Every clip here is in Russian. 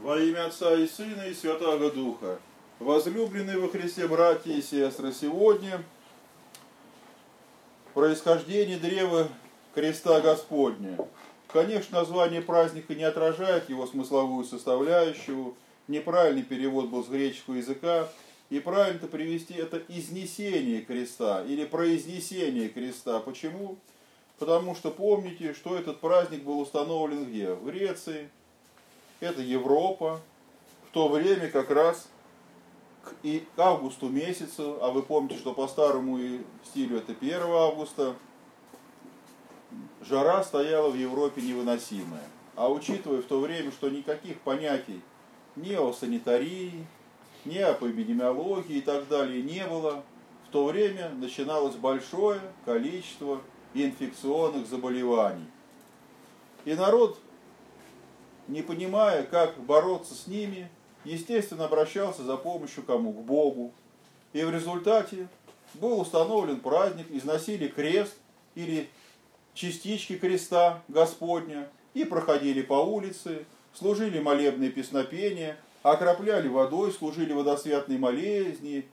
Во имя Отца и Сына и Святаго Духа. Возлюбленные во Христе братья и сестры, сегодня происхождение древа креста Господня. Конечно, название праздника не отражает его смысловую составляющую. Неправильный перевод был с греческого языка. И правильно-то привести это изнесение креста или произнесение креста. Почему? Потому что помните, что этот праздник был установлен где? В Греции. Это Европа. В то время как раз к августу месяцу, а вы помните, что по старому стилю это 1 августа, жара стояла в Европе невыносимая. А учитывая в то время, что никаких понятий ни о санитарии, ни об эпидемиологии и так далее не было, в то время начиналось большое количество инфекционных заболеваний. И народ, не понимая, как бороться с ними, естественно, обращался за помощью кому? К Богу. И в результате был установлен праздник, износили крест или частички креста Господня и проходили по улице, служили молебные песнопения, окропляли водой, служили водосвятные молебны,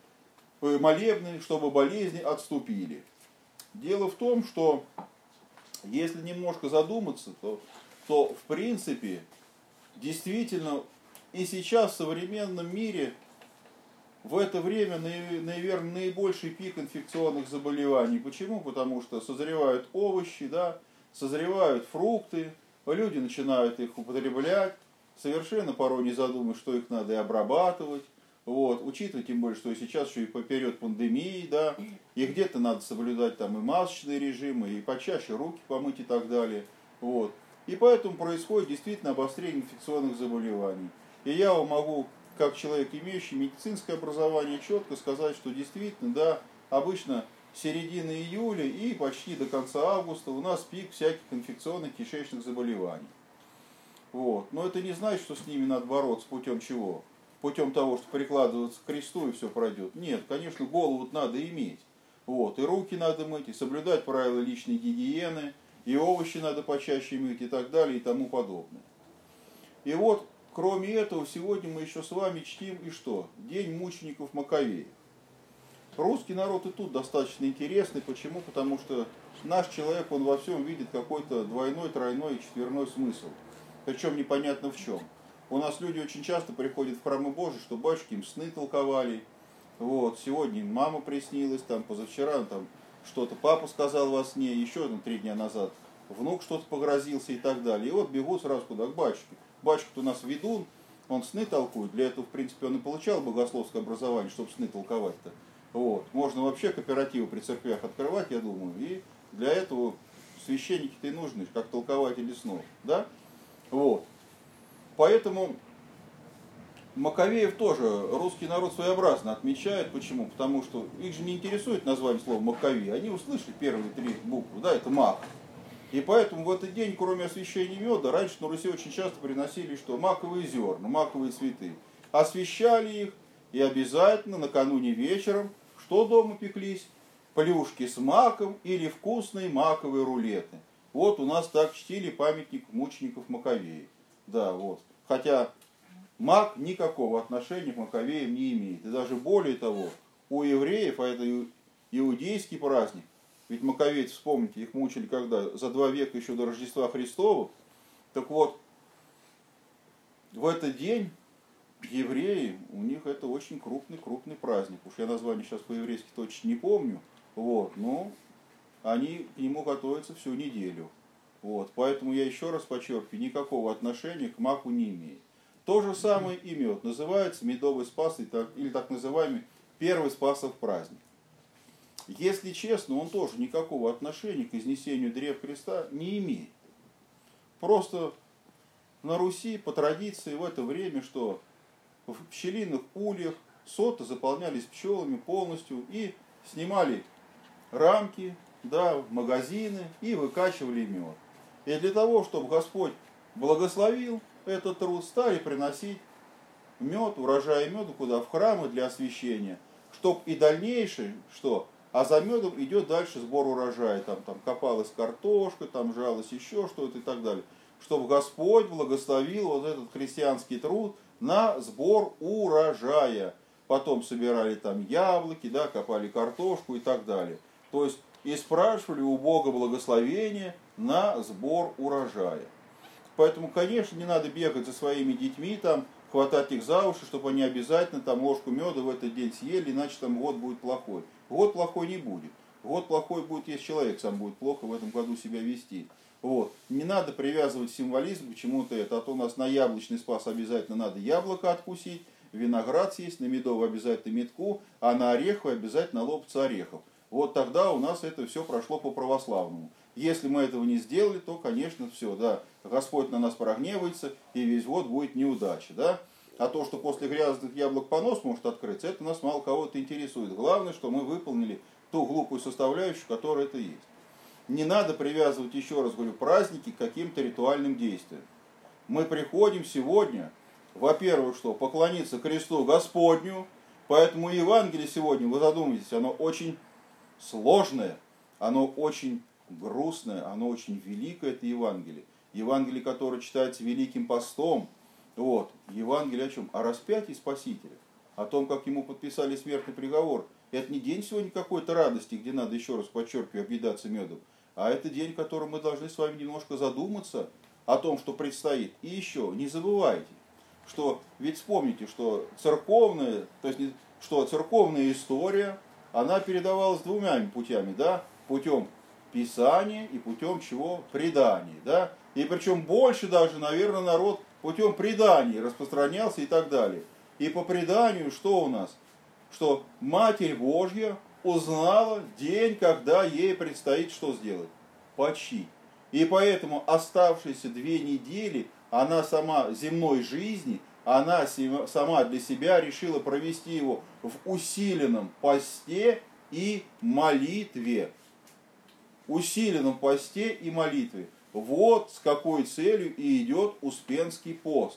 чтобы болезни отступили. Дело в том, что если немножко задуматься, то в принципе действительно и сейчас в современном мире в это время, наверное, наибольший пик инфекционных заболеваний. Почему? Потому что созревают овощи, да, созревают фрукты, люди начинают их употреблять, совершенно порой не задумываясь, что их надо и обрабатывать. Вот. Учитывая тем более, что сейчас еще и поперед пандемии, да, и где-то надо соблюдать там и масочные режимы, и почаще руки помыть и так далее. Вот. И поэтому происходит действительно обострение инфекционных заболеваний. И я вам могу, как человек, имеющий медицинское образование, четко сказать, что действительно, да, обычно середина июля и почти до конца августа у нас пик всяких инфекционных кишечных заболеваний. Вот. Но это не значит, что с ними надо бороться путем чего? Путем того, что прикладываться к кресту и все пройдет. Нет, конечно, голову надо иметь. Вот. И руки надо мыть, и соблюдать правила личной гигиены, и овощи надо почаще мыть, и так далее, и тому подобное. И вот, кроме этого, сегодня мы еще с вами чтим и что? День мучеников Маковеев. Русский народ и тут достаточно интересный. Почему? Потому что наш человек, он во всем видит какой-то двойной, тройной и четверной смысл. Причем непонятно в чем. У нас люди очень часто приходят в храмы Божьи, что батюшки им сны толковали. Вот, сегодня им мама приснилась, там, позавчера там, что-то папа сказал во сне, еще 3 дня назад внук что-то погрозился и так далее. И вот бегут сразу куда? К батюшке. Батюшка-то у нас ведун, он сны толкует. Для этого, в принципе, он и получал богословское образование, чтобы сны толковать-то. Вот. Можно вообще кооперативы при церквях открывать, я думаю. И для этого священники-то и нужны, как толкователи снов. Да? Вот. Поэтому Маковеев тоже русский народ своеобразно отмечает. Почему? Потому что их же не интересует название слова Маковей. Они услышали первые 3 буквы, да, это мак. И поэтому в этот день, кроме освящения меда, раньше на Руси очень часто приносили что? Маковые зерна, маковые цветы. Освящали их, и обязательно накануне вечером, что дома пеклись? Плюшки с маком или вкусные маковые рулеты. Вот у нас так чтили памятник мучеников Маковеев. Да, вот. Хотя мак никакого отношения к Маковеям не имеет. И даже более того, у евреев, а это иудейский праздник, ведь маковейцы, вспомните, их мучили когда? За 2 века еще до Рождества Христова. Так вот, в этот день евреи, у них это очень крупный праздник. Уж я название сейчас по-еврейски точно не помню. Вот, но они к нему готовятся всю неделю. Вот, поэтому я еще раз подчеркиваю, никакого отношения к маку не имеет. То же самое и мед. Называется медовый спас или так называемый первый Спасов праздник. Если честно, он тоже никакого отношения к изнесению древ креста не имеет. Просто на Руси по традиции в это время, что в пчелиных ульях соты заполнялись пчелами полностью и снимали рамки, да, в магазины и выкачивали мед. И для того, чтобы Господь благословил этот труд, стали приносить мед, урожай меда куда? В храмы для освящения. Чтоб и дальнейшее, что? А за медом идет дальше сбор урожая. Там копалась картошка, там жалась еще что-то и так далее. чтобы Господь благословил вот этот христианский труд на сбор урожая. Потом собирали там яблоки, да, копали картошку и так далее. То есть и спрашивали у Бога благословения на сбор урожая. Поэтому, конечно, не надо бегать за своими детьми, там, хватать их за уши, чтобы они обязательно там ложку меда в этот день съели, иначе там год будет плохой. Год плохой не будет. Год плохой будет, если человек сам будет плохо в этом году себя вести. Вот. Не надо привязывать символизм к чему-то это. А то у нас на яблочный спас обязательно надо яблоко откусить, виноград съесть, на медовый обязательно медку, а на ореховый обязательно лопаться орехов. Вот тогда у нас это все прошло по православному. Если мы этого не сделали, то, конечно, все, да, Господь на нас прогневается, и весь год будет неудача, да. А то, что после грязных яблок понос может открыться, это нас мало кого-то интересует. Главное, что мы выполнили ту глупую составляющую, которая это есть. Не надо привязывать, еще раз говорю, праздники к каким-то ритуальным действиям. Мы приходим сегодня, во-первых, что поклониться кресту Господню, поэтому Евангелие сегодня, вы задумайтесь, оно очень сложное, оно очень грустное, оно очень великое, это Евангелие. Евангелие, которое читается Великим постом. Вот. Евангелие о чем? О распятии Спасителя. О том, как ему подписали смертный приговор. Это не день сегодня какой-то радости, где надо, еще раз подчеркиваю, объедаться медом. А это день, в котором мы должны с вами немножко задуматься о том, что предстоит. И еще, не забывайте, что, ведь вспомните, что церковная история, она передавалась двумя путями, да? Путем Писания и путем чего? Предания, да? И причем больше даже, наверное, народ путем преданий распространялся и так далее. И по преданию что у нас? Что Матерь Божья узнала день, когда ей предстоит что сделать? Почить. И поэтому оставшиеся 2 недели она сама земной жизни, она сама для себя решила провести его в усиленном посте и молитве. Усиленном посте и молитве. Вот с какой целью и идет Успенский пост.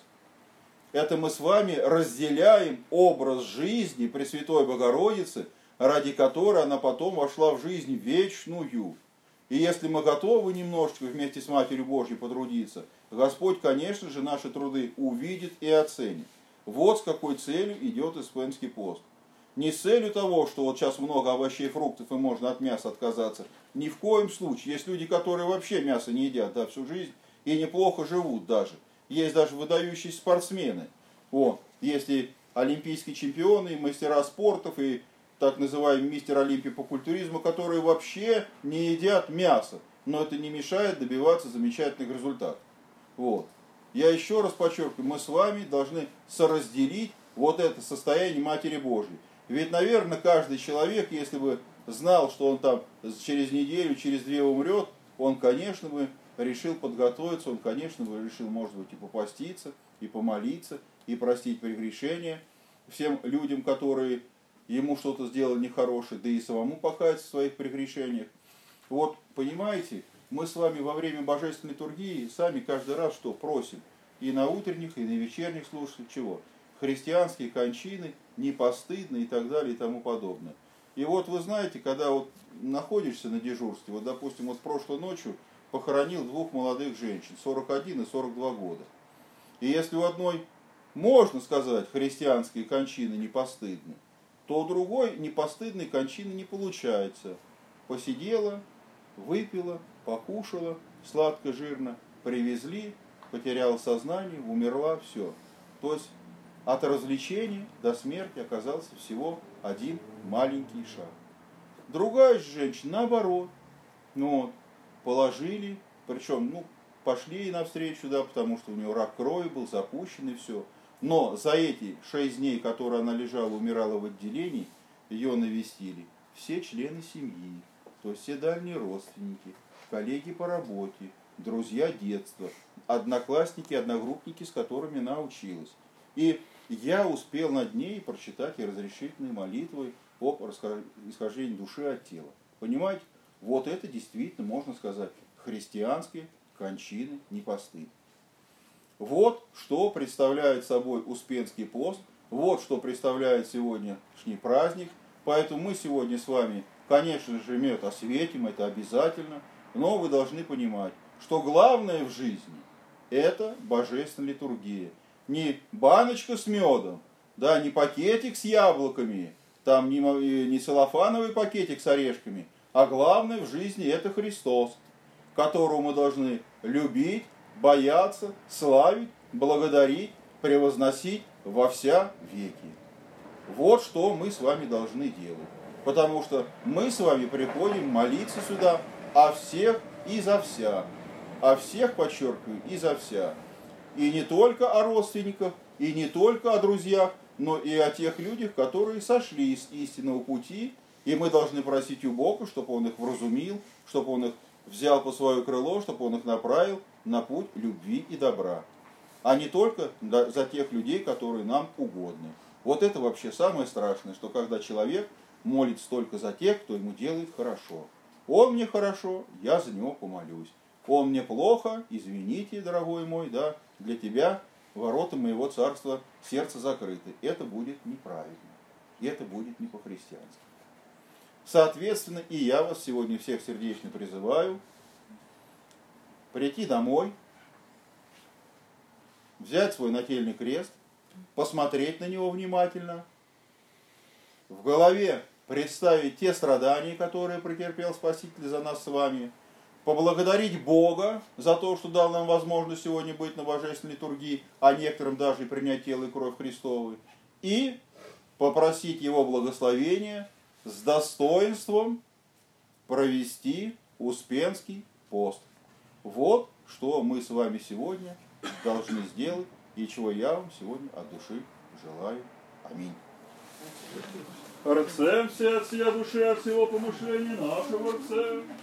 Это мы с вами разделяем образ жизни Пресвятой Богородицы, ради которой она потом вошла в жизнь вечную. И если мы готовы немножечко вместе с Матерью Божьей потрудиться, Господь, конечно же, наши труды увидит и оценит. Вот с какой целью идет Успенский пост. Не с целью того, что вот сейчас много овощей и фруктов и можно от мяса отказаться. Ни в коем случае. Есть люди, которые вообще мясо не едят, да, всю жизнь и неплохо живут даже. Есть даже выдающиеся спортсмены. Вот. Есть и олимпийские чемпионы, и мастера спортов, и так называемый мистер Олимпии по культуризму, которые вообще не едят мясо. Но это не мешает добиваться замечательных результатов. Вот. Я еще раз подчеркиваю, мы с вами должны соразделить вот это состояние Матери Божьей. Ведь, наверное, каждый человек, если бы знал, что он там через неделю, через 2 умрет, он, конечно, бы решил подготовиться, он, конечно, бы решил, может быть, и попаститься, и помолиться, и простить прегрешения всем людям, которые ему что-то сделали нехорошее, да и самому покаяться в своих прегрешениях. Вот, понимаете, мы с вами во время божественной литургии сами каждый раз что просим? И на утренних, и на вечерних слушателях чего? Христианские кончины, не постыдно и так далее и тому подобное. И вот вы знаете, когда вот находишься на дежурстве, вот допустим, вот прошлой ночью похоронил 2 молодых женщин, 41 и 42 года. И если у одной, можно сказать, христианские кончины не постыдны, то у другой непостыдной кончины не получается. Посидела, выпила, покушала, сладко-жирно, привезли, потеряла сознание, умерла, все. То есть от развлечения до смерти оказался всего один маленький шаг. Другая же женщина, наоборот, положили, причем, пошли ей навстречу, да, потому что у нее рак крови был, запущен и все. Но за эти 6 дней, которые она лежала, умирала в отделении, ее навестили все члены семьи, то есть все дальние родственники, коллеги по работе, друзья детства, одноклассники, одногруппники, с которыми она училась. И я успел над ней прочитать и разрешительные молитвы об исхождении души от тела. Понимаете? Вот это действительно, можно сказать, христианские кончины не постыдны. Вот что представляет собой Успенский пост, вот что представляет сегодняшний праздник. Поэтому мы сегодня с вами, конечно же, мед осветим, это обязательно, но вы должны понимать, что главное в жизни это божественная литургия. Не баночка с медом, да, не пакетик с яблоками, там не целлофановый пакетик с орешками, а главное в жизни это Христос, которого мы должны любить, бояться, славить, благодарить, превозносить во вся веки. Вот что мы с вами должны делать. Потому что мы с вами приходим молиться сюда о всех и за вся. О всех, подчеркиваю, и за вся. И не только о родственниках, и не только о друзьях, но и о тех людях, которые сошли с истинного пути. И мы должны просить у Бога, чтобы Он их вразумил, чтобы Он их взял по свое крыло, чтобы Он их направил на путь любви и добра. А не только за тех людей, которые нам угодны. Вот это вообще самое страшное, что когда человек молится только за тех, кто ему делает хорошо. Он мне хорошо, я за него помолюсь. Он мне плохо, извините, дорогой мой, да, для тебя ворота моего царства сердца закрыты. Это будет неправильно. Это будет не по-христиански. Соответственно, и я вас сегодня всех сердечно призываю прийти домой, взять свой нательный крест, посмотреть на него внимательно, в голове представить те страдания, которые претерпел Спаситель за нас с вами, поблагодарить Бога за то, что дал нам возможность сегодня быть на божественной литургии, а некоторым даже и принять тело и кровь Христовы, и попросить Его благословения с достоинством провести Успенский пост. Вот что мы с вами сегодня должны сделать, и чего я вам сегодня от души желаю. Аминь. Рцем все от всей души, от всего помышления нашего рцем.